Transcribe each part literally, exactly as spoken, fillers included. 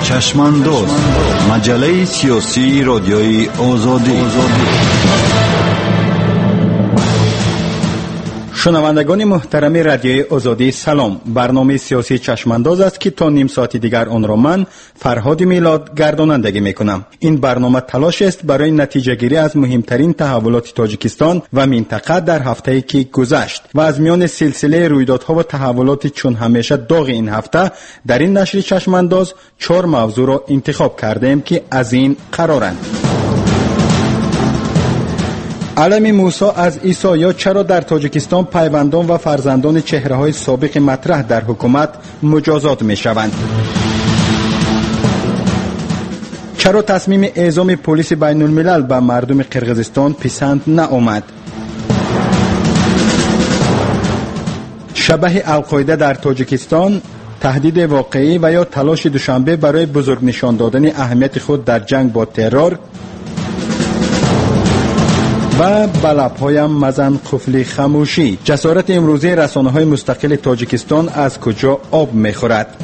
چشمانداز، مجله سیاسی رادیوی آزادی. شنوندگان محترم رادیوی آزادی سلام. برنامه سیاسی چشمانداز است که تا نیم ساعت دیگر آن را من فرهاد میلاد گردانندگی میکنم. این برنامه تلاش است برای نتیجه گیری از مهمترین تحولات تاجیکستان و منطقه در هفته‌ای که گذشت و از میان سلسله رویدادها و تحولات چون همیشه داغ این هفته در این نشر چشمانداز چهار موضوع را انتخاب کردیم که از این قرارند: علم موسی از عیسی چرا در تاجیکستان پیوندان و فرزندان چهره‌های سابق مطرح در حکومت مجازات می‌شوند؟ چرا تصمیم اعزام پلیس بین الملل به مردم قرقیزستان پسند نآمد؟ شبح القاعده در تاجیکستان، تهدید واقعی و یا تلاش دوشنبه برای بزرگ نشان دادن اهمیت خود در جنگ با ترور؟ و بلب‌هایم مزن قفل خاموشی، جسارت امروزی رسانه‌های مستقل تاجیکستان از کجا آب می‌خورد؟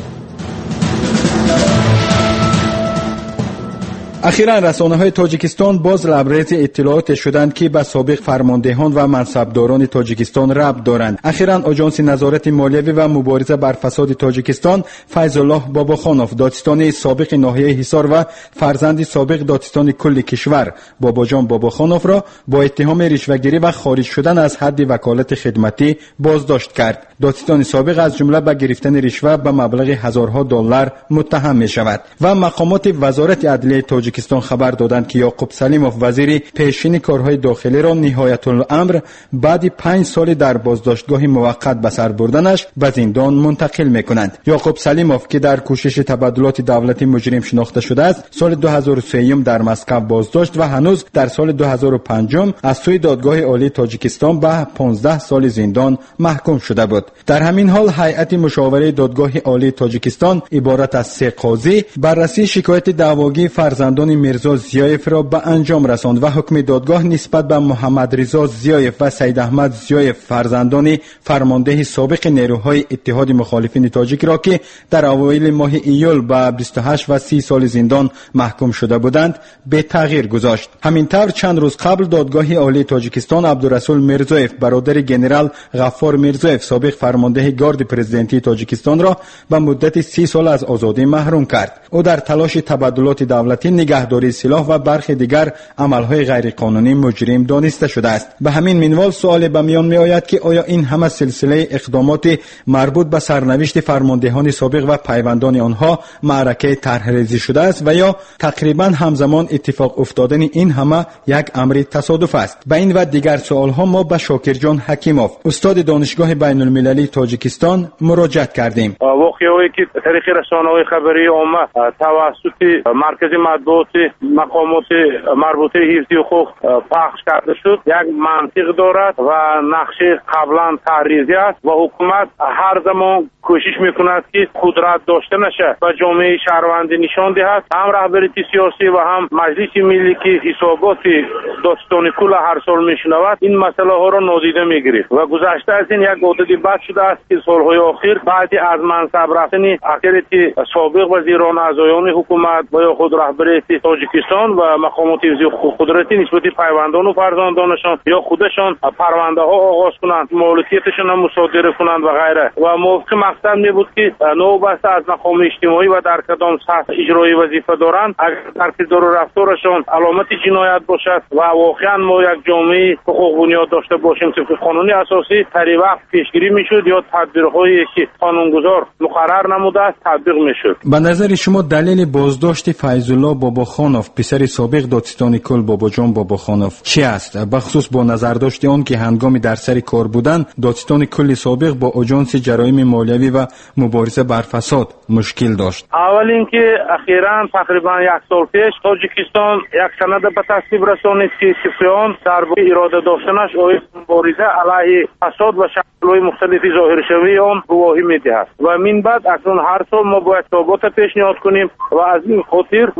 اخیراً رسانه‌های تاجیکستان باز لبریز اطلاعات شدند که به سابق فرماندهان و منصبداران تاجیکستان ربط دارند. اخیراً آژانس نظارت مالیوی و مبارزه بر فساد تاجیکستان فیض الله باباخانوف، دادستانی سابق ناحیه حصار و فرزند سابق دادستان کل کشور باباجان باباخانوف را با اتهام رشوه‌گیری و خارج شدن از حد وکالت خدمتی بازداشت کرد. دادستان سابق از جمله به گرفتن رشوه به مبلغ هزارها دلار متهم می‌شود و مقامات وزارت عدلیه تاجیکستان تاجیکستان خبر دادند که یعقوب سلیموف وزیر پیشین کارهای داخلی را نهایت الامر بعد پنج سال در بازداشتگاه موقت به سر بردنش به زندان منتقل میکنند. یعقوب سلیموف که در کوشش تبادلات دولتی مجرم شناخته شده است، سال دو هزار و سه در مسکو بازداشت و هنوز در سال دو هزار و پنج از سوی دادگاه عالی تاجیکستان به پانزده سال زندان محکوم شده بود. در همین حال هیئت مشاوره دادگاه عالی تاجیکستان عبارت از سه قاضی بررسی شکایت دعواگی فرزندان میرزا زیایف را به انجام رساند و حکم دادگاه نسبت به محمد رضا زیایف و سید احمد زیایف فرزندان فرمانده سابق نیروهای اتحاد مخالفین تاجیک را که در اوایل ماه ایول به بیست و هشت و سی سال زندان محکوم شده بودند به تغییر گذاشت. همینطور چند روز قبل دادگاه عالی تاجیکستان عبدالرسول میرزایف برادر گنرال غفار میرزایف سابق فرمانده گارد پرزیدنتی تاجیکستان را به مدت سی سال از آزادی محروم کرد. او در تلاش تبادلات دولتی نگهداری سلاح و برخی دیگر عملهای غیرقانونی مجرم دانسته شده است. به همین منوال سوال به میان می آید که آیا این همه سلسله اقدامات مربوط به سرنوشت فرماندهان سابق و پیوندان آنها معرکه طرحریزی شده است و یا تقریبا همزمان اتفاق افتادن این همه یک امر تصادف است؟ به این و دیگر سوالها ما به شاکرجان حکیموف، استاد دانشگاه بین المللی تاجیکستان مراجعت کردیم. واقعی که طریق رسانه‌های خبری عامه توسط مرکز مطبوعات مقامات مربوطه حفظ حقوق پخش کرده شد یک منطق دارد و نقشه قبلا تعریضی است و حکومت هر زمان کوشش میکند که قدرت داشته نشه و جامعه شهروندی نشان دهد. هم رهبری سیاسی و هم مجلس ملی که حسابات دادستانی کل هر سال میشنود این مسئله ها را نادیده میگیرد و گذشته از این یک عادت بد شده است که سالهای اخیر بعد از منصب رفتن اکثریت سابق وزیران اعضایان حکومت و یا خود رهبری تاجیکستان و مقامات قدرتی نسبت پیوندان و فرزندانشان یا خودشان پرونده ها آغاز کنند، مالکیتشان هم مصادره کنند و غیره و موافق مقصد می بود که نوبسته از مقام اجتماعی و در کدام سطح اجرایی وظیفه دارند اگر در کردار و رفتارشان علامت جنایت باشد و واقعا ما یک جامعه حقوق بنیاد داشته باشیم طبق قانون اساسی طری وقت پیشگیری میشد یا تدبیرهایی که قانونگذار مقرر نموده است تطبیق میشد. به نظر شما دلیل بازداشت فیض الله باباخانوف پسر سابق دادستان کل باباجان باباخانوف چی است؟ بخصوص با نظر داشته آن که هنگامی در سر کار بودن دادستان کل سابق با آژانس جرایم مالیوی و مبارزه بر فساد مشکل داشت. اول اینکه اخیراً تقریبا یک سال پیش تاجیکستان یک سند به تصویب رسانید که سپاهیان در اراده داشتنش اوی مبارزه علیه فساد و شکل‌های مختلفی ظاهر شوی آن گواهی می‌دهد و من بعد اصلا هر سال ما باید ثبات پیشنهاد کنیم و از این خاطر وقتی که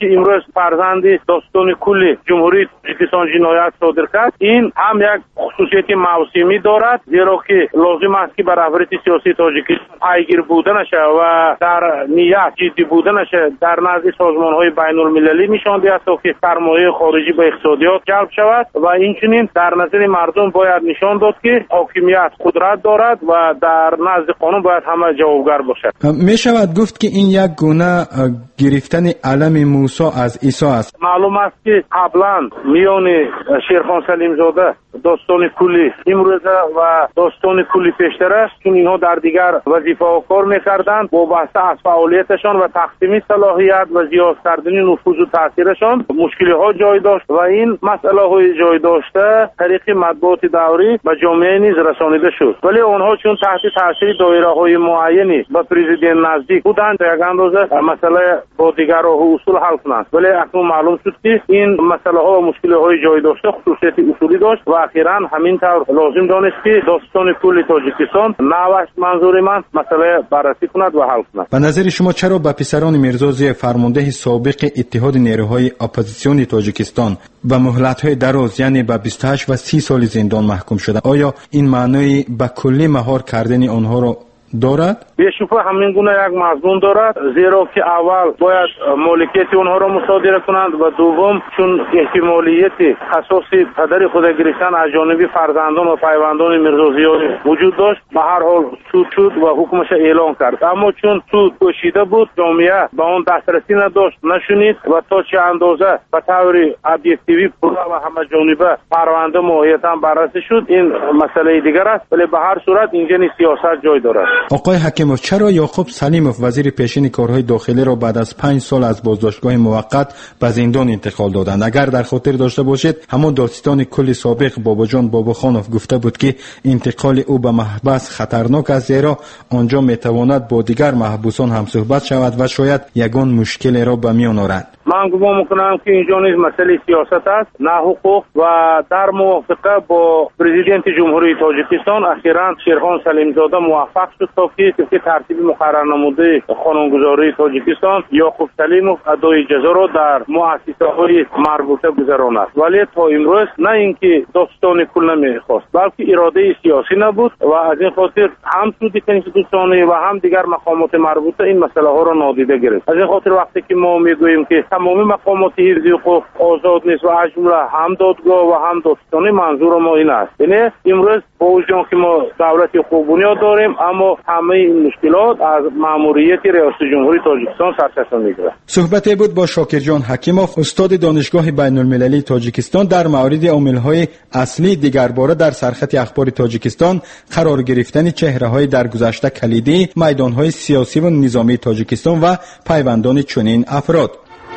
امروز فرزند داستان کلی جمهوری تاجیکستان جنایت صادر کرد، این هم یک خصوصیت موسمی دارد، زیرا که لازم است که بر رهبری سیاسی تاجیکستان پیگیر بودنش و در نیت جدی بودنش در نزد سازمان‌های بین‌المللی نشان دهد تا که سرمایه خارجی به اقتصادیات جلب شود و اینچنین در نظر مردم باید نشان داد که حاکمیت قدرت دارد و در نزد قانون باید همه جوابگر باشد. می شود گفت که این یک گونه گرفتن علم موسی از عیسی است. معلوم است که قبلا میان شیرخان سلیم زاده داستان کلی امروزه و داستان کلی پیشتر است، چون اینها در دیگر وظیفه ها کار میکردند، وابسته از فعالیتشان و تقسیم صلاحیت و زیاد کردن نفوذ و تاثیرشان مشکلی ها جای داشت و این مسئله های جای داشته طریق مطبوعات دولتی و جامعه نیز رسانیده شد، ولی آنها چون تحت تاثیر دایره های معینی به پرزیدنت نزدیک بودند یک اندازه مسئله با دیگر راه و اصول حل کنند، ولی اکنون معلوم شد که این مسئله ها و مشکلی های جای داشته خصوصیت اصولی داشت و اخیراً همین طور لازم دانست که داستان کل تاجیکستان نوش منظور من مسئله بررسی کند و حل کند. به نظر شما چرا به پسران میرزا ضیا فرمانده سابق اتحاد نیروهای اپوزیسیون تاجیکستان و مهلت‌های دراز یعنی به بیست و هشت و سی سال زندان محکوم شده؟ آیا این معنی به کلی مهار کردن آنها را دارد؟ به شبهه همین گونه یک مضمون دارد، زیرا که اول باید مالکیت اونها را مصادره کنند و دوم چون احتمالیت اساسی پدر خود گرفتن از جانب فرزندان و پیوندان میرزا ضیا وجود داشت، به هر حال سود شد و حکمش اعلان کرد، اما چون سود پوشیده بود جامعه به آن دسترسی نداشت، نشنید و تا چه اندازه به طور ابجکتیوی پورا و همه جانبه پرونده ماهیتا بررسی شد این مسئله دیگر است، ولی به هر صورت اینجا سیاست جای دارد. آقای حکیموف، چرا یعقوب سلیموف وزیر پیشین کارهای داخلی را بعد از پنج سال از بازداشتگاه موقت به زندان انتقال دادند؟ اگر در خاطر داشته باشید همون دادستان کل سابق باباجان باباخانوف گفته بود که انتقال او به محبس خطرناک است، زیرا آنجا میتواند با دیگر محبوسان هم صحبت شود و شاید یگان مشکل را به میان آورد. من گمان میکنم که اینجا نیز مسئله سیاست است نه حقوق و در موافقه با پرزیدنت جمهوری تاجیکستان اخیراً شیرخان سلیم زاده موفق شد تا که که ترتیب مقرر نموده قانونگذاری تاجیکستان یعقوب سلیموف ادای جزا را در مؤسسه‌های مربوطه گذراند، ولی تا امروز نه اینکه داستان کل نمیخواست بلکه اراده سیاسی نبود و از این خاطر هم سود کنستیتوسیونی و هم دیگر مقامات مربوطه این مسئله ها را نادیده گرفت. از این خاطر وقتی که ما میگوییم که تمامی مقامات حفظ حقوق آزاد نیست و از جمله هم دادگاه و هم دادستانی، منظور ما این است، یعنی امروز با وجود که ما دولت حقوق بنیاد داریم اما همه این مشکلات از ماموریت ریاست جمهوری تاجیکستان سرچشمه میگیرد. صحبتی بود با شاکرجان حکیموف، استاد دانشگاه بین‌المللی تاجیکستان، در مورد عامل‌های اصلی دیگرباره در سرخط اخبار تاجیکستان قرار گرفتن چهره‌های درگذشته کلیدی میدان‌های سیاسی و نظامی تاجیکستان و پیوندان چنین افراد.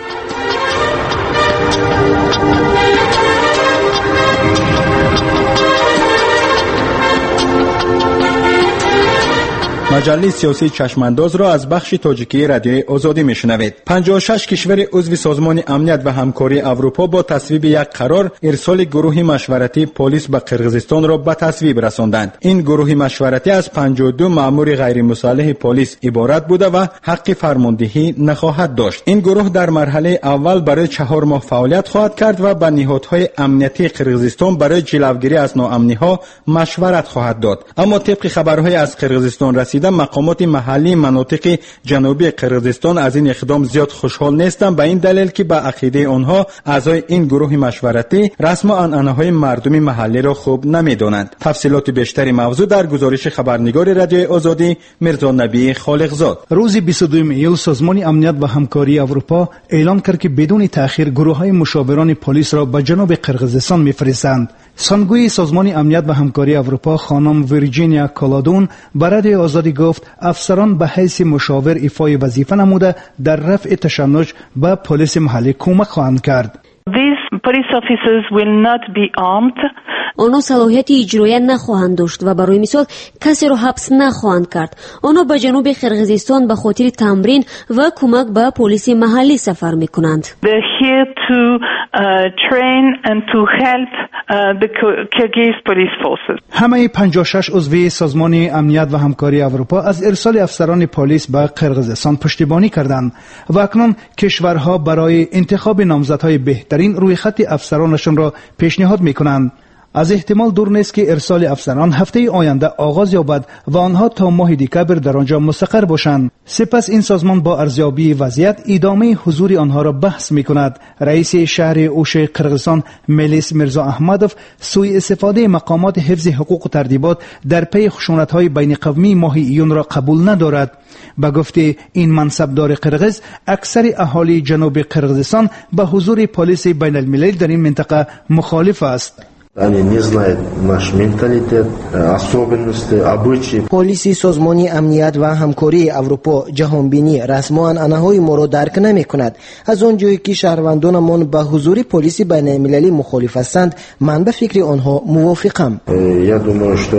مجله سیاسی چشمانداز را از بخش تاجیکی رادیوی آزادی میشنوید. پنجاه و شش کشور عضو سازمان امنیت و همکاری اروپا با تصویب یک قرار ارسال گروه مشورتی پلیس به قرقیزستان را به تصویب رساندند. این گروه مشورتی از پنجاه و دو مأمور غیر مسلح پلیس عبارت بوده و حق فرماندهی نخواهد داشت. این گروه در مرحله اول برای چهار ماه فعالیت خواهد کرد و به نهادهای امنیتی قرقیزستان برای جلوگیری از ناامنی‌ها مشورت خواهد داد. اما طبق خبرهای از قرقیزستان رسیده مقامات محلی مناطق جنوبی قرقیزستان از این اقدام زیاد خوشحال نیستند، به این دلیل که به عقیده آنها اعضای این گروه مشورتی رسم و عنعنه‌های مردمی محلی را خوب نمی‌دانند. تفصیلات بیشتری موضوع در گزارش خبرنگار رادیوی آزادی میرزا نبی خالقزاد. روز بیست و دوم ایول سازمان امنیت و همکاری اروپا اعلام کرد که بدون تأخیر گروه‌های مشاوران پلیس را به جنوب قرقیزستان می‌فرستند. سخنگوی سازمان امنیت و همکاری اروپا خانم ویرجینیا کالادون به رادیوی آزادی گفت افسران به حیث مشاور ایفای وظیفه نموده در رفع تشنج به پلیس محلی کمک خواهند کرد. These police officers will not be armed. آنها صلاحیت اجرایی نخواهند داشت و برای مثال کسی را حبس نخواهند کرد. آنها به جنوب قرقیزستان به خاطر تمرین و کمک به پلیس محلی سفر میکنند. They're here to uh, train and to help uh, the Kyrgyz police forces. همه پنجاه و شش عضو سازمان امنیت و همکاری اروپا از ارسال افسران پلیس به قرقیزستان پشتیبانی کردند و اکنون کشورها برای انتخاب نامزدهای بهترین روی خط افسرانشان را پیشنهاد میکنند. از احتمال دور نیست که ارسال افسران هفته آینده آغاز یابد و آنها تا ماه دکبر در آنجا مستقر باشند. سپس این سازمان با ارزیابی وضعیت ادامه حضور آنها را بحث می‌کند. رئیس شهر اوش قرقیزستان ملیس میرزا احمدوف سوء استفاده مقامات حفظ حقوق و ترتیبات در پی خشونت‌های بین قومی ماه ایون را قبول ندارد. با گفته این منصبدار قرقیز، اکثر اهالی جنوب قرقیزستان به حضور پلیس بین المللی در این منطقه مخالف است. Они не знают наш менталитет, особенности, обычаи. پلیس سازمان امنیت و همکاری اروپا جهانبینی رسما انعنه‌های ما را درک نمی‌کند. از آنجایی که شهروندانمان به حضور پلیس بین المللی مخالف هستند، من به فکر آنها موافقم. Я думаю, что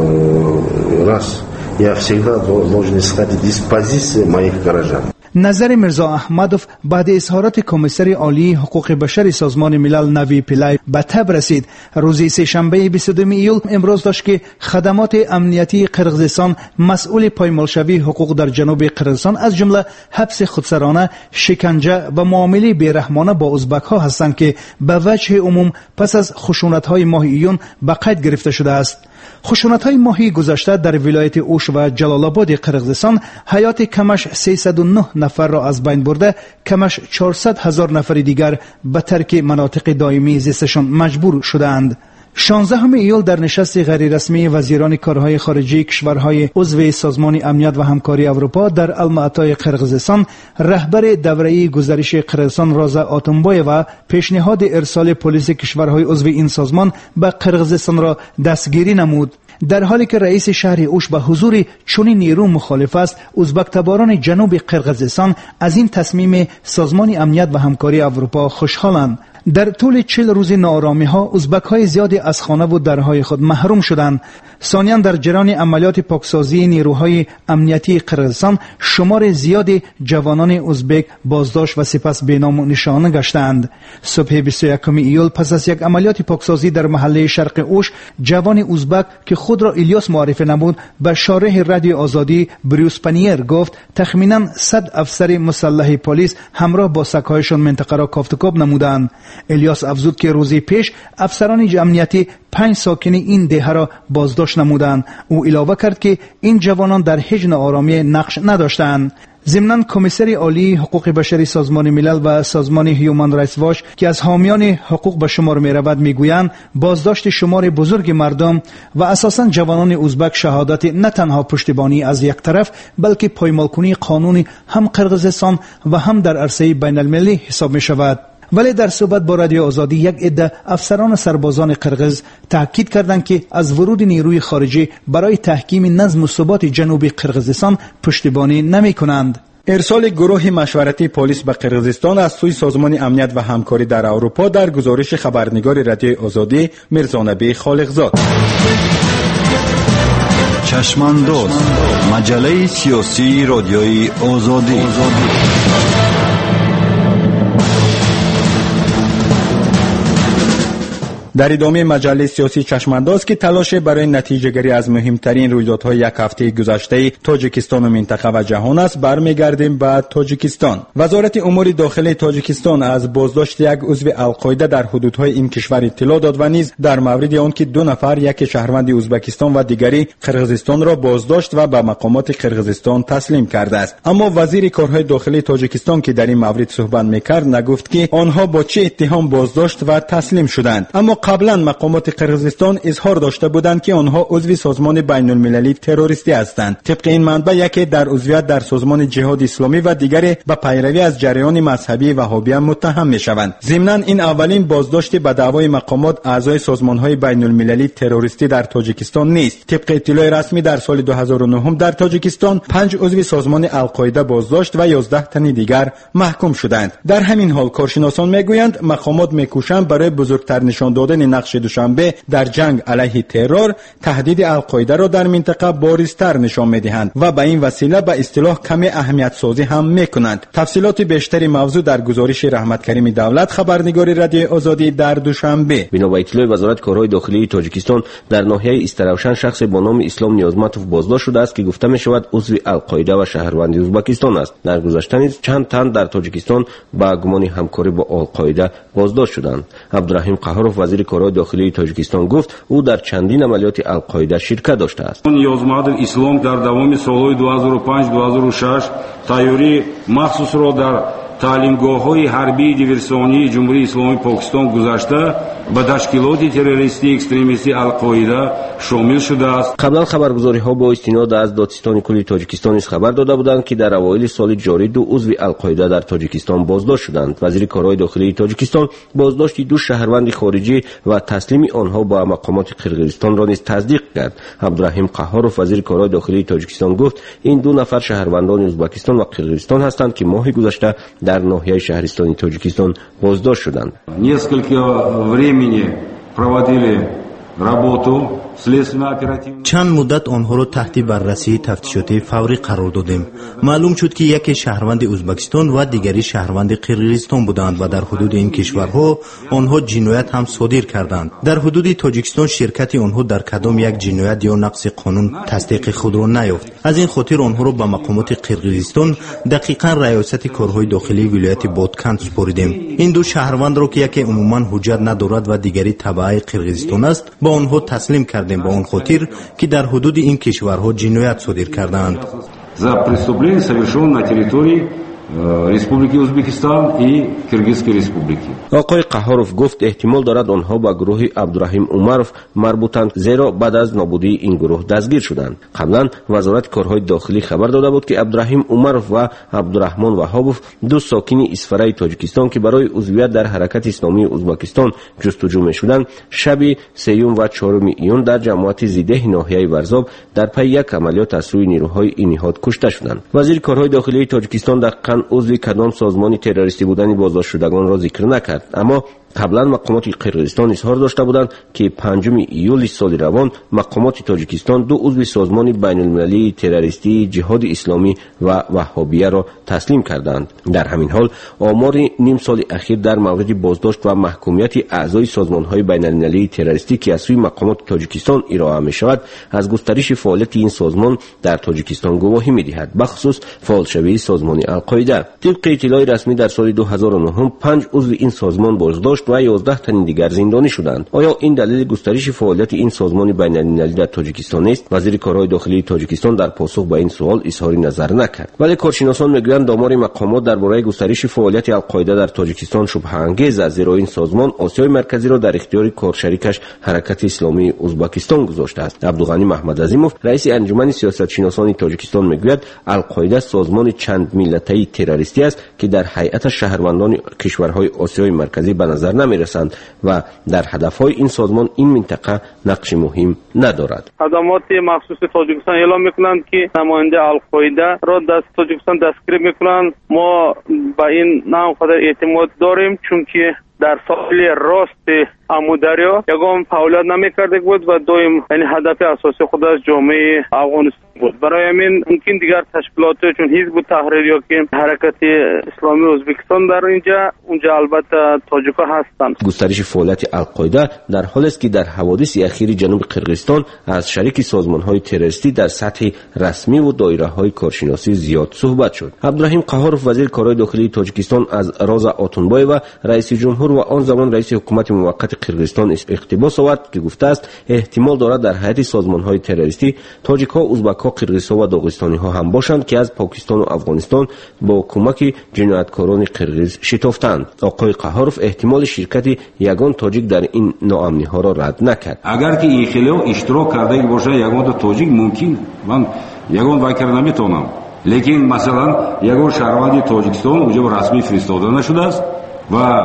раз я всегда должен исходить из позиции моих горожан. نظر میرزا احمدوف بعد اظهارات کمیسر عالی حقوق بشر سازمان ملل نوی پیلای به تب رسید. روز سه‌شنبه بیست و دو ایول امروز داشت که خدمات امنیتی قرقیزستان مسئول پایمالشوی حقوق در جنوب قرقیزستان از جمله حبس خودسرانه، شکنجه و معامله بیرحمانه با ازبک ها هستند که به وجه عموم پس از خشونت های ماه ایون به قید گرفته شده است. خشونت های ماهی گذشته در ولایت اوش و جلال آباد قرقیزستان حیات کمش سیصد و نه نفر را از بین برده، کمش چهارصد هزار نفر دیگر به ترک مناطق دائمی زیستشان مجبور شدند. شانزدهم ایول در نشست غیر رسمی وزیران کارهای خارجی کشورهای عضو سازمان امنیت و همکاری اروپا در المعطای قرقیزستان، رهبر دوره گزارش قرقیزستان رازا آتونبایوا پیشنهاد ارسال پلیس کشورهای عضو این سازمان به قرقیزستان را دستگیری نمود. در حالی که رئیس شهر اوش به حضور چنین نیرو مخالف است، ازبک تباران جنوب قرقیزستان از این تصمیم سازمان امنیت و همکاری اروپا خوشحالند. در طول چهل روز ناآرامی ها ازبک های زیادی از خانه و درهای خود محروم شدند. ثانیاً در جریان عملیات پاکسازی نیروهای امنیتی قرقیزستان شمار زیادی جوانان ازبک بازداشت و سپس بینام و نشانه گشتند. صبح بیست و یکم ایول پس از یک عملیات پاکسازی در محله شرق اوش، جوان ازبک که خود را الیاس معرفی نمود به شارح رادیو آزادی بریوس پنیر گفت تخمیناً صد افسر مسلح پلیس همراه با سگ‌هایشان منطقه را کافتکاب نمودند. الیاس افزود که روزی پیش افسران امنیتی پنج ساکن این دهه را بازداشت نمودند. او علاوه کرد که این جوانان در هیچ ناآرامی نقش نداشتند. ضمناً کمیسر عالی حقوق بشری سازمان ملل و سازمان هیومن رایتس واچ که از حامیان حقوق به شمار می‌رود میگویند بازداشت شمار بزرگ مردم و اساساً جوانان ازبک شهادت نه تنها پشتیبانی از یک طرف بلکه پایمالکنی قانونی هم قرقیزستان و هم در عرصه بین المللی حساب می شود. ولی در صحبت با رادیو آزادی یک عده افسران سربازان قرقیز تاکید کردند که از ورود نیروی خارجی برای تحکیم نظم و ثبات جنوب قرقیزستان پشتیبانی نمی کنند. ارسال گروه مشورتی پلیس به قرقیزستان از سوی سازمان امنیت و همکاری در اروپا در گزارش خبرنگار رادیو آزادی میرزانبی خالقزاد. چشمانداز مجله سیاسی رادیوی آزادی. در ادامه مجله سیاسی چشمانداز که تلاش برای نتیجه گیری از مهمترین رویدادهای یک هفته گذشته تاجیکستان و منطقه و جهان است، برمیگردیم به تاجیکستان. وزارت امور داخلی تاجیکستان از بازداشت یک عضو القاعده در حدودهای این کشور اطلاع داد و نیز در مورد آن که دو نفر، یک شهروند ازبکستان و دیگری قرقیزستان را بازداشت و به مقامات قرقیزستان تسلیم کرده است. اما وزیر کارهای داخلی تاجیکستان که در این مورد صحبت میکرد نگفت که آنها با چه اتهام بازداشت و تسلیم شدند. اما قبلا مقامات قرقیزستان اظهار داشته بودند که آنها عضو سازمان بین المللی تروریستی هستند. طبق این منبع یکی در عضویت در سازمان جهاد اسلامی و دیگری به پیروی از جریان مذهبی وهابیه متهم میشوند. ضمناً این اولین بازداشت به دعوای مقامات اعضای سازمان‌های بین المللی تروریستی در تاجیکستان نیست. طبق اطلاع رسمی در سال دو هزار و نه در تاجیکستان پنج عضو سازمان القاعده بازداشت و یازده تن دیگر محکوم شدند. در همین حال کارشناسان میگویند مقامات میکوشند برای بزرگتر نشان دادن نقش دوشنبه در جنگ علیه ترور تهدید القاعده را در منطقه بارزتر نشان میدهند و به این وسیله به اصطلاح کمی اهمیت سازی هم میکنند. تفصیلات بیشتری موضوع در گزارش رحمت کریم دولت، خبرنگار رادیو آزادی در دوشنبه. بنا به اطلاع وزارت کارهای داخلی تاجیکستان در ناحیه استروشن شخص با نام اسلام نیازمتوف بازداشت شده است که گفته می شود عضو القاعده و شهروند ازبکستان است. در گذشته نیز چند تن در تاجیکستان با گمان همکاری با القاعده بازداشت شدند. عبدالرحیم قهاروف وزیر کارهای داخلی تاجیکستان گفت او در چندین عملیات القاعده شرکت داشته است. نیازمند اسلام در دوام سالهای دو هزار و پنج دو هزار و شش تیاری مخصوص را در تعلیمگاه‌های حربی دیورسیونی جمهوری اسلامی پاکستان گذاشته به تشکیلات تروریستی اکستریمیستی القاعده شامل شده است. قبلا خبرگزاری‌ها با استناد از دادستان کلی تاجیکستان نیز خبر داده بودند که در اوایل سال جاری دو عضو القاعده در تاجیکستان بازداشت شدند. وزیر کارهای داخلی تاجیکستان بازداشت دو شهروند خارجی و تسلیم آنها به مقامات قرقیزستان را نیز تصدیق کرد. عبدالرحیم قهاروف وزیر کارهای داخلی تاجیکستان گفت این دو نفر شهروندان ازبکستان و قرقیزستان هستند که ماه گذشته در ناحیه شهرستان تاجیکستان بازداشت شدند. Несколько времени проводили работу. چند مدت آنها را تحت بررسی تفتیشاتی فوری قرار دادیم. معلوم شد که یکی شهروند ازبکستان و دیگری شهروند قرقیزستان بودند و در حدود این کشورها آنها جنایت هم صادر کردند. در حدود تاجیکستان شرکت آنها در کدام یک جنایت یا نقض قانون تصدیق خود را نیافت. از این خاطر آنها را به مقامات قرقیزستان دقیقاً ریاست کارهای داخلی ولایت بادکند سپردیم. این دو شهروند را که یکی عموما حجت ندارد و دیگری تبع قرقیزستان است با آنها تسلیم کرد با اون خاطر که در حدود این کشورها جنایت صادر کردند. За преступление совершено на территории Республики Узбекистан и Киргизской Республики. آقای قهاروف گفت احتمال دارد آنها با گروه عبدالرحیم عمروف مربوطند زیرا بعد از نابودی این گروه دستگیر شدند. قبلا وزارت کارهای داخلی خبر داده بود که عبدالرحیم عمروف و عبدالرحمن وهابوف دو ساکن اسفرای تاجیکستان که برای عضویت در حرکت اسلامی ازبکستان جستجو می‌شدند شب سوم و چهارم ایون در جماعت زیده ناحیه ورزاب در پی یک عملیات از سوی نیروهای این نهاد کشته شدند. وزیر کارهای داخلی تاجیکستان دقیقاً عضو کدام سازمان تروریستی بودن بازداشت شدگان را ذکر نکرد، اما قبلا مقامات قرقیزستان اظهار داشته بودند که پنجم ایول سال روان مقامات تاجیکستان دو عضو سازمان بین المللی تروریستی جهاد اسلامی و وهابیه را تسلیم کردند. در همین حال آمار نیم سال اخیر در مورد بازداشت و محکومیت اعضای سازمان‌های بین المللی تروریستی که از سوی مقامات تاجیکستان ارائه می‌شود از گسترش فعالیت این سازمان در تاجیکستان گواهی می‌دهد، بخصوص فعالشوی سازمان القاعده. طبق اطلاع رسمی در سال دو هزار و نه پنج عضو این سازمان بازداشت و یازده تن دیگر زندانی شدند. آیا این دلیل گسترش فعالیت این سازمان بین المللی در تاجیکستان نیست؟ وزیر کارهای داخلی تاجیکستان در پاسخ به این سوال اظهار نظر نکرد. ولی کارشناسان میگویند آمار مقامات درباره گسترش فعالیت القاعده در تاجیکستان شبهه انگیز است، زیرا این سازمان آسیای مرکزی را در اختیار کارشریکش حرکت اسلامی ازبکستان گذاشته است. عبدالغنی محمد عظیموف رئیس انجمن سیاستشناسان تاجیکستان میگوید القاعده سازمان چند ملتی تروریستی است که در هیئت شهروندان کشورهای آسیای مرکزی به نظر نمیرسند و در هدفهای این سازمان این منطقه نقش مهم ندارد. خدمات مخصوص تاجیکستان اعلام میکنند که نماینده القاعده را در تاجیکستان دستگیر میکنند. ما با این نام قدر اعتماد داریم چون که در ساحل راست امودریا یگام فعالیت نمیکرده بود و دویم یعنی هدف اساسی خود از جامعه افغانستان بود. برای همین ممکن دیگر تشکیلات چون حزب تحریر یا که حرکت اسلامی ازبکستان در اینجا اونجا البته تاجیکا هستند. گسترش فعالیت القاعده در حالی است که در حوادث اخیر جنوب قرقیزستان از شریک سازمان‌های تروریستی در سطح رسمی و دایره‌های کارشناسی زیاد صحبت شد. عبدالرحیم قهاروف وزیر کارهای داخلی تاجیکستان از راز آتونبای و رئیس جمهور جمهور و آن زمان رئیس حکومت موقت قرقیزستان اقتباس آورد که گفته است احتمال دارد در هیئت سازمان‌های تروریستی تاجیک‌ها، ازبک‌ها، قرقیزها و داغستانی‌ها هم باشند که از پاکستان و افغانستان با کمک جنایتکاران قرقیز شتافتند. آقای قهاروف احتمال شرکت یگان تاجیک در این ناامنی‌ها را رد نکرد. اگر که این خیلی اشتراک کرده باشه یگان تاجیک ممکن من یگان وکر نمیتونم، لیکن مثلا یگان شهروندی تاجیکستان اونجا رسمی فرستاده نشده است و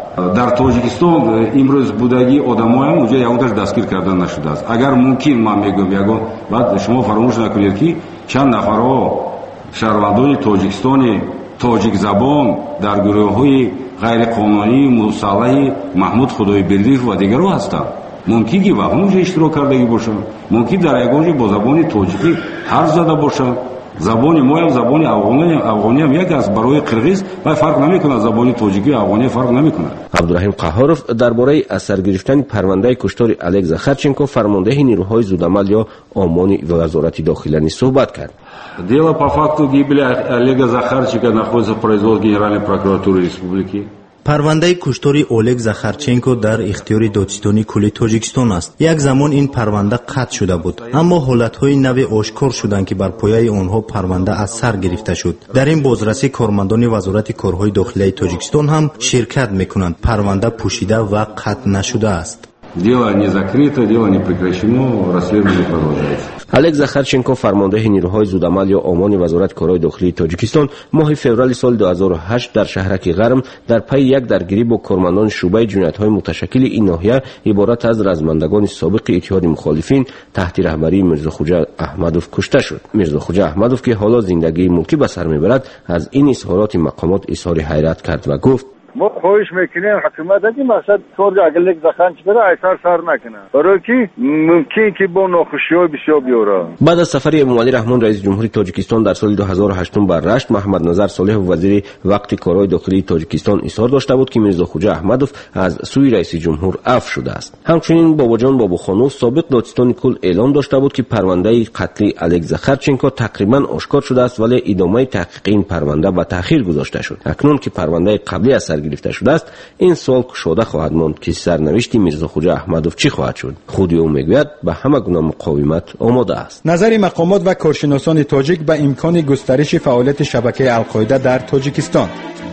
در تاجیکستان امروز بودگی آدم‌ها هم اونجا یگانش دستگیر کردن نشده است. اگر ممکن من میگم یگان بعد شما فراموش نکنید که چند نفرها شهروندان تاجیکستان تاجیک زبان در گروه‌های غیر قانونی مسلح محمود خدایبردیев و دیگرها هستند. ممکن که واقعا اونجا اشتراک کرده باشند، ممکن در یگانش با زبان تاجیکی حرف زده باشند. زبان ما هم زبان افغانی افغانی هم یک است، برای قرقیز و فرق نمیکنه، زبان تاجیکی افغانی فرق نمیکنه. عبدالرحیم قهاروف درباره اثر گرفتن پرونده کشتار الک زاخارچенکو فرمانده نیروهای زودعمل یا آمانی وزارت داخله نیز صحبت کرد. Дело по факту гибели Олега Захарченко находится в производстве Генеральной прокуратуры республики. پرونده کشتاری اولگ زاخارچنکو در اختیار دادستانی کل تاجیکستان است. یک زمان این پرونده قطع شده بود، اما حالتهای نو آشکار شدند که بر پایه آنها پرونده از سر گرفته شد. در این بازرسی کارمندان وزارت کارهای داخلی تاجیکستان هم شرکت میکنند. پرونده پوشیده و قطع نشده است. Дело не закрыто, дело не прекращено, расследование продолжается. الک زاخارچنکو فرمانده نیروهای زودعمل یا آمان وزارت کارهای داخلی تاجیکستان ماه فوریه سال دو هزار و هشت در شهرک غرم در پی یک درگیری با کارمندان شعبه جنایت‌های متشکل این ناحیه عبارت از رزمندگان سابق اتحاد مخالفین تحت رهبری میرزاخوجا احمدوف کشته شد. میرزاخوجا احمدوف که حالا زندگی ملکی به سر میبرد از این اظهارات مقامات اظهار حیرت کرد و گفت ما خواهش میکنیم حکومت اگه مقصد کار اگلک زاخارچنکو ایثار سر نکنه، برای که ممکن که با ناخوشی‌های بسیار بیاره. بعد از سفر امومعلی رحمان رئیس جمهوری تاجیکستان در سال دو هزار و هشت بر رشت، محمد نظر صالح وزیر وقت کارهای داخلی تاجیکستان اظهار داشته بود که میرزاخوجا احمدوف از سوی رئیس جمهور عفو شده است. همچنین باباجان باباخانوف سابق دادستان کل اعلام داشته بود که پرونده قتل الک زاخارچنکو تقریبا آشکار شده است، ولی ادامه تحقیق این پرونده به تأخیر گذاشته شد. اکنون که پرونده قبلی از سر گرفته شده است، این سال گشوده خواهد ماند که سرنوشت میرزاخوجا احمدوف چی خواهد شد. خود او میگوید به همه گونه مقاومت آماده است. نظر مقامات و کارشناسان تاجیک به امکان گسترش فعالیت شبکه القاعده در تاجیکستان.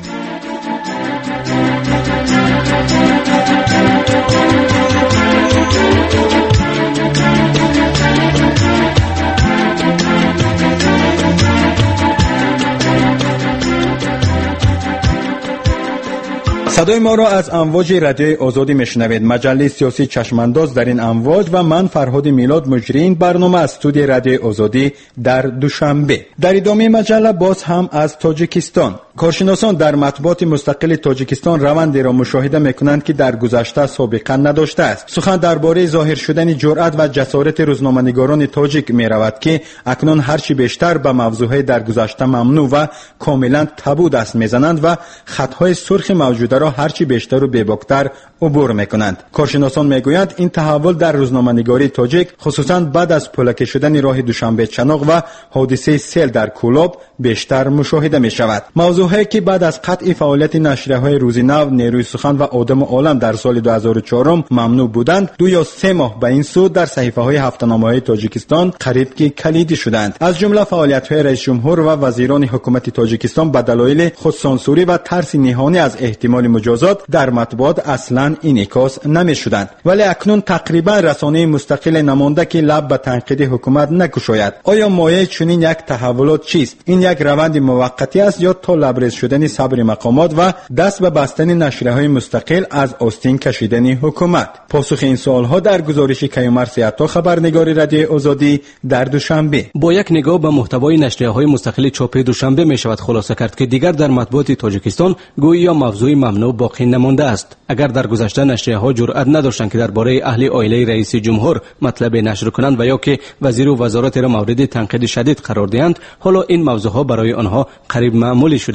صدای ما را از امواج رادیوی آزادی میشنوید. مجله سیاسی چشمانداز در این امواج و من فرهاد میلاد مجری این برنامه از استودیو رادیوی آزادی در دوشنبه. در ادامه مجله باز هم از تاجیکستان. کارشناسان در مطبوعات مستقل تاجیکستان روندی را مشاهده میکنند که در گذشته سابقه نداشته است. سخن درباره ظاهر شدن جرأت و جسارت روزنامه‌نگاران تاجیک میرود که اکنون هرچی بیشتر به موضوعهای در گذشته ممنوع و کاملا تابو دست میزنند و خطهای سرخ موجوده را هرچی بیشتر و بی‌باکتر عبور میکنند. کارشناسان میگویند این تحول در روزنامه‌نگاری تاجیک خصوصا بعد از پلکه شدن راه دوشنبه چناق و حادثه سیل در کولاب بیشتر مشاهده می شود. موضوعی که بعد از قطع فعالیت نشریه‌های روزنامه، نیروی سخن و آدم عالم در سال دو هزار و چهار ممنوع بودند، دو یا سه ماه به این سو در صحیفه‌های هفته‌نامه‌های تاجیکستان قریب که کلیدی شدند. از جمله فعالیت‌های رئیس جمهور و وزیران حکومت تاجیکستان به دلایل خودسانسوری و ترس نهانی از احتمال مجازات در مطبوعات اصلاً انعکاس نمی‌شدند. ولی اکنون تقریبا رسانه مستقل نمانده که لب به تنقید حکومت نگشاید. آیا مایه چنین یک تحولات چیست؟ این یک روند موقتی است یا تا لبریز شدن صبر مقامات و دست به بستن نشریه‌های مستقل از آستین کشیدن حکومت؟ پاسخ این سوال‌ها در گزارش کیومرث عطا، خبرنگار رادیو آزادی در دوشنبه. با یک نگاه به محتوای نشریه‌های مستقل چاپ دوشنبه می‌شود خلاصه کرد که دیگر در مطبوعات تاجیکستان گویا موضوع ممنوع باقی نمانده است. اگر در گذشته نشریه‌ها جرأت نداشتند که درباره اهل عائله رئیس جمهور مطلب نشر کنند و یا که وزیر و وزارت را مورد تنقید شدید قرار دهند، حالا این موضوعها برای آنها قریب معمولی شده است.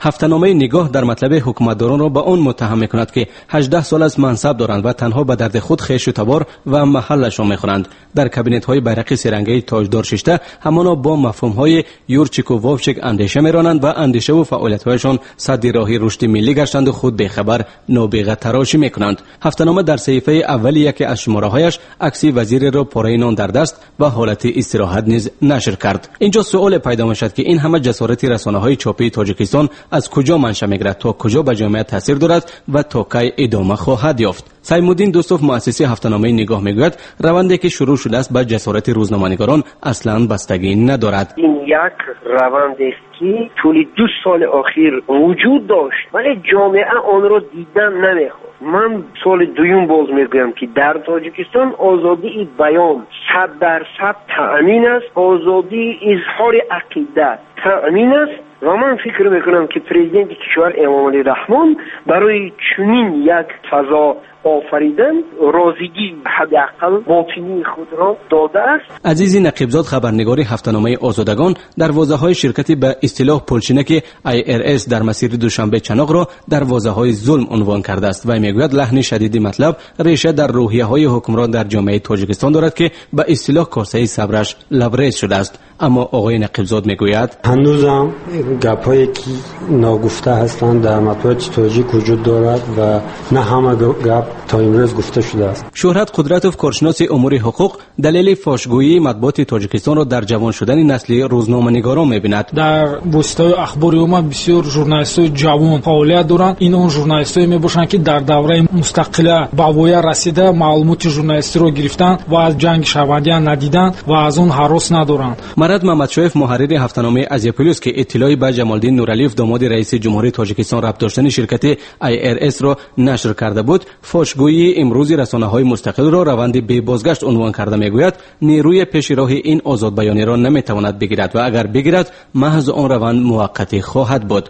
هفته‌نامه نگاه در مطلب حکومتداران را به آن متهم می‌کند که هجده سال از منصب دارند و تنها به درد خود خویش و تبار و محلشان می‌خورند. در کابینت‌های بیرقی سه‌رنگی تاجدار ششته همانا با مفهوم‌های یورچیک و واوچیک اندیشه می‌رانند و اندیشه و فعالیت‌هایشان سد راهی رشد ملی گشتند و خود بی‌خبر نابغه تراشی می‌کنند. هفته‌نامه در صفحه اول یکی از شماره‌هایش عکس وزیر را پاره نان در دست و حالت استراحت نیز نشر کرد. اینجا سوال پیدا می‌شود که این همه جسارت رسانه‌های چاپی تاجیکستان از کجا منشأ می‌گیرد، تا کجا به جامعه تاثیر دارد و تا کی ادامه خواهد یافت. سیم‌الدین دوستوف مؤسس هفته‌نامه نگاه میگوید روندی که شروع شده است به جسارت روزنامه‌نگاران اصلاً بستگی ندارد. این یک روند است که طول دو سال اخیر وجود داشت ولی جامعه آن را دیدن نمی‌خواست. من سال دوم باز میگویم که در تاجیکستان آزادی بیان صد درصد تأمین است، آزادی اظهار عقیده تأمین است و من فکر میکنم که پرزیدنت کشور امامعلی رحمان برای چنین یک فضا آفریدن رازیگی حداقل باطنی خود را داده است. عزیزی نقیبزاد خبرنگار هفته‌نامه آزادگان دروازه‌های شرکتی به اصطلاح پلچینک آی ار اس در مسیر دوشنبه چناق را دروازه‌های ظلم عنوان کرده است و میگوید لحن شدید مطلب ریشه در روحیه‌های حکمران در جامعه تاجیکستان دارد که به اصطلاح کاسه صبرش لبریز شده است. اما آقای نقیبزاد میگوید هنوزم گپ‌هایی که ناگفته هستند در مطبوعات تاجیک وجود دارد و نه همه گپ تا امروز گفته شده است. شهرت قدرتوف کارشناس امور حقوق دلیل فاشگویی مطبوعات تاجیکستان را در جوان شدن نسل روزنامه‌نگاران می‌بیند. در بوستای اخباری اومد بسیار ژورنالیست‌های جوان فعالیت دارند. این اون ژورنالیست‌هایی میباشند که در دوره مستقله به ویا رسیده معلومات ژورنالیستی را گرفتند و از جنگ شهروندیان ندیدند و از اون هراس ندارند. مراد محمدشایف محرر هفته‌نامه ازیاپولیس که اطلاعی به جمالدین نورعلیف داماد رئیس جمهوری تاجیکستان ربط داشتن شرکت آی ار اس را نشر کرده بود، فاشگویی امروزی رسانه‌های مستقل را روند بی بازگشت عنوان کرده میگوید نیروی پیش راه این آزاد بیانی را نمیتواند بگیرد و اگر بگیرد محض آن روند موقتی خواهد بود.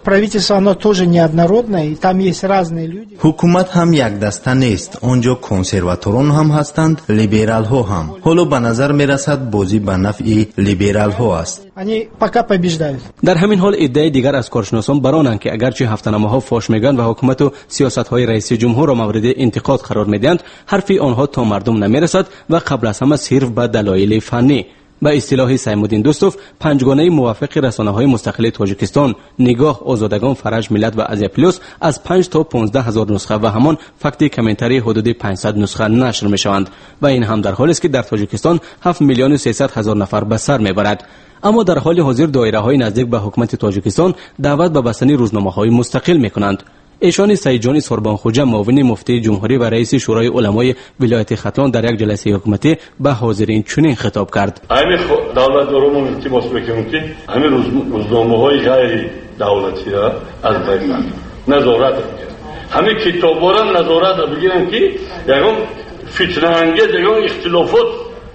حکومت هم یک دسته نیست، آنجا کنسرواتوران هم هستند، لیبرال ها هم. حالا به نظر میرسد بازی به نفع لیبرال ها است. در همین حال ادعای دیگر از کارشناسان برانند که اگرچه هفته‌نامه‌ها فاش میگن و حکومت و سیاست‌های رئیس جمهور را مورد انتقاد قرار میدهند، حرفی آنها تا مردم نمیرسد و قبل از همه صرف به دلایل فنی. به اصطلاح سیم‌الدین دوستوف پنجگانه موافق رسانه‌های مستقل تاجیکستان، نگاه، آزادگان، فرج، ملت و ازیاپولیس از پنج تا پانزده هزار نسخه و همان فکت کامنتری حدود پانصد نسخه نشر میشوند و این هم در حالی است که در تاجیکستان هفت میلیون و سیصد هزار نفر به سر میبرد. اما در حال حاضر دایره‌های نزدیک به حکومت تاجیکستان دعوت به بستن روزنامه‌های مستقل می‌کنند. ایشان سیدجان سوربانخوجه معاون مفتی جمهوری و رئیس شورای علمای ولایت ختلان در یک جلسه حکومتی به حاضرین چنین خطاب کرد: همین دولت‌داران التماس می‌کنیم که همین روزنامه‌های غیر دولتی را از بین نظارت کنند. همین کتاب‌ها را نظارت بگیرن که یگان فتنه انگیز یگان اختلافات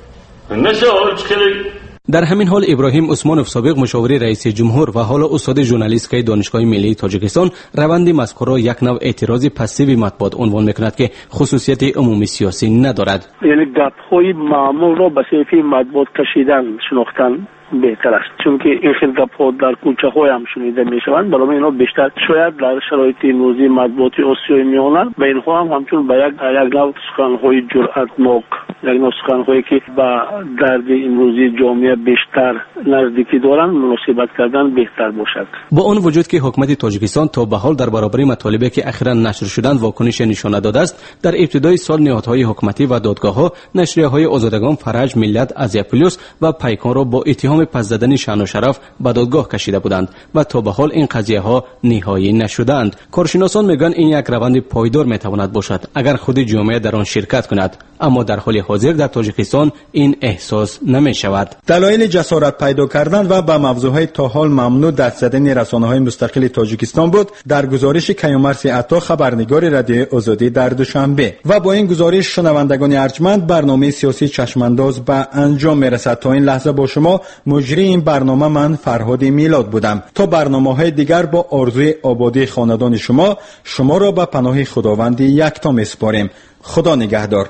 نشه. حال خیلی در همین حال ابراهیم عثمانوف سابق مشاور رئیس جمهور و حالا استاد ژورنالیستیک دانشگاه ملی تاجیکستان روند مذکور را یک نوع اعتراض پسیو مطبوعات عنوان میکند که خصوصیت عمومی سیاسی ندارد. یعنی گپ‌های معمول را به صفحه مطبوعات کشیدن شناختن بهتر است، چون که این خیلی گپ‌ها در کوچه های هم شنیده میشوند. برای اینا بیشتر شاید در شرایط امروزی مطبوعات آسیای میانه به اینها هم همچون به یک یک نوع سخن‌های جرأتناک، یک نوع سخن‌هایی که به درد امروزی جامعه بیشتر نزدیکی دارند مناسبت کردن بهتر باشد. با آن وجود که حکومت تاجیکستان تا به حال در برابر مطالبی که اخیراً نشر شدند واکنش نشان داده است، در ابتدای سال نهادهای حکومتی و دادگاه‌ها نشریه‌های آزادگان، فرج، ملت، ازیاپولیس و پیکان را با اتهام پس زدن شأن و شرف به دادگاه کشیده بودند و تا به حال این قضیه ها نهایی نشدند. کارشناسان میگن این یک روند پایدار میتواند باشد اگر خود جامعه در آن شرکت کند، اما در حال حاضر در تاجیکستان این احساس نمی شود. دلایل جسارت پیدا کردن و به موضوعهای تا حال ممنوع دست زدن رسانه‌های مستقل تاجیکستان بود در گزارش کیومرث عطا خبرنگار رادیو آزادی در دوشنبه. و با این گزارش شنوندگان ارجمند برنامه سیاسی چشمانداز به انجام میرسد. تا این لحظه با شما مجری این برنامه من فرهاد میلاد بودم. تا برنامه‌های دیگر با آرزوی آبادی خاندان شما شما را به پناه خداوند یکتا میسپاریم. خدا نگهدار.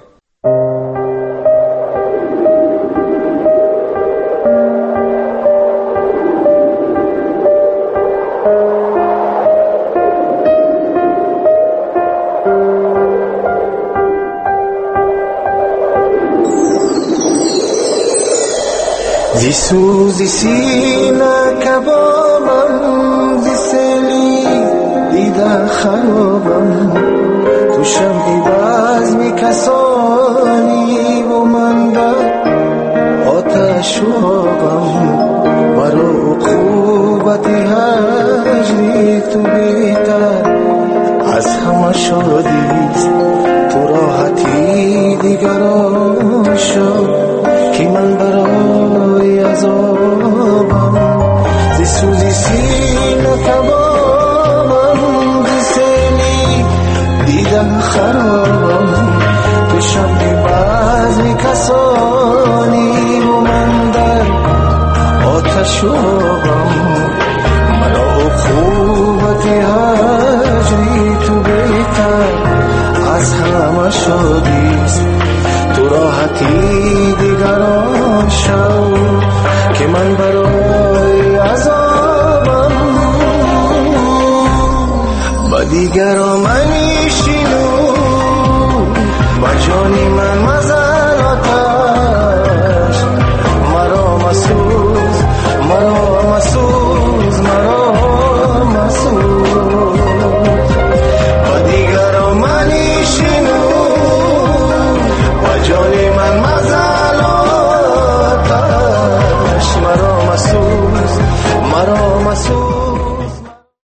زی سوزی سینه کبابم، زی سیلی دیده خرابم، تو شمعی بزمی کسانی و من در آتش آبم. مرا عقوبت هجری تو بیتر از همه شادیست، تو راحتی دیگران شد که من برای عذابم. زی سوزی سینه کبابم، زی سیلی دیدم خرابم، تو شمعی بزمی کسانی و من در آتش آبم. مرا عقوبت هجری تو بیتر از همه شادیست، تو راحتی دیگران شو که من برای عذابم. با دیگران منی شینو، با جانی من من